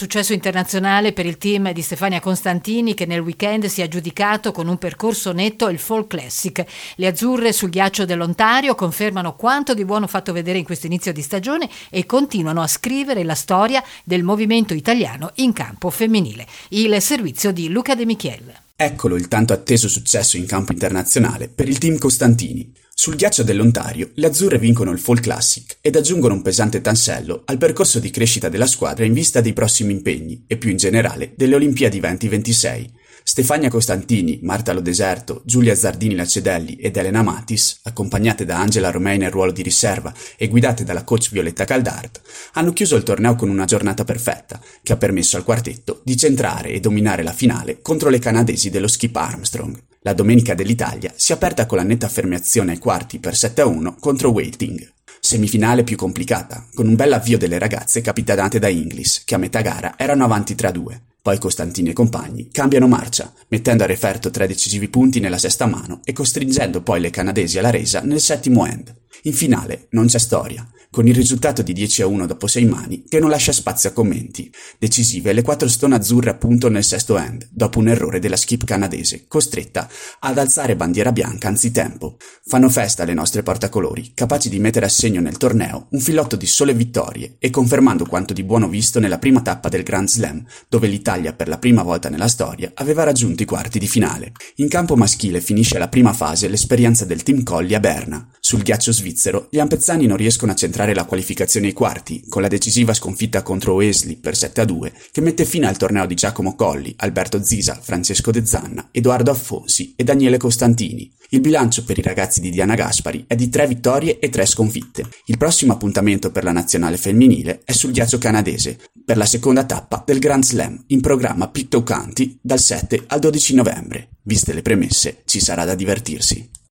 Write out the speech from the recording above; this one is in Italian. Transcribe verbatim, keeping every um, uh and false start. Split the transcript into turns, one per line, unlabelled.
Successo internazionale per il team di Stefania Costantini, che nel weekend si è aggiudicato con un percorso netto il Fall Classic. Le azzurre sul ghiaccio dell'Ontario confermano quanto di buono fatto vedere in questo inizio di stagione e continuano a scrivere la storia del movimento italiano in campo femminile. Il servizio di Luca De Michiel.
Eccolo il tanto atteso successo in campo internazionale per il team Costantini. Sul ghiaccio dell'Ontario, le azzurre vincono il Fall Classic ed aggiungono un pesante tassello al percorso di crescita della squadra in vista dei prossimi impegni e più in generale delle Olimpiadi duemilaventisei. Stefania Costantini, Marta Lo Deserto, Giulia Zardini Lacedelli ed Elena Matis, accompagnate da Angela Romei nel ruolo di riserva e guidate dalla coach Violetta Caldart, hanno chiuso il torneo con una giornata perfetta che ha permesso al quartetto di centrare e dominare la finale contro le canadesi dello Skip Armstrong. La domenica dell'Italia si è aperta con la netta affermazione ai quarti per sette a uno contro Waiting. Semifinale più complicata, con un bel avvio delle ragazze capitanate da Inglis, che a metà gara erano avanti tre a due. Poi Costantini e compagni cambiano marcia, mettendo a referto tre decisivi punti nella sesta mano e costringendo poi le canadesi alla resa nel settimo end. In finale non c'è storia, con il risultato di dieci a uno dopo sei mani che non lascia spazio a commenti. Decisive le quattro stone azzurre appunto nel sesto end, dopo un errore della skip canadese, costretta ad alzare bandiera bianca anzitempo. Fanno festa le nostre portacolori, capaci di mettere a segno nel torneo un filotto di sole vittorie e confermando quanto di buono visto nella prima tappa del Grand Slam, dove l'Italia per la prima volta nella storia aveva raggiunto i quarti di finale. In campo maschile finisce la prima fase l'esperienza del team Colli a Berna. Sul ghiaccio svizzero gli ampezzani non riescono a centrare la qualificazione ai quarti, con la decisiva sconfitta contro Wesley per sette a due, che mette fine al torneo di Giacomo Colli, Alberto Zisa, Francesco De Zanna, Edoardo Affonsi e Daniele Costantini. Il bilancio per i ragazzi di Diana Gaspari è di tre vittorie e tre sconfitte. Il prossimo appuntamento per la nazionale femminile è sul ghiaccio canadese, per la seconda tappa del Grand Slam, in programma a Pictou County dal sette al dodici novembre. Viste le premesse, ci sarà da divertirsi.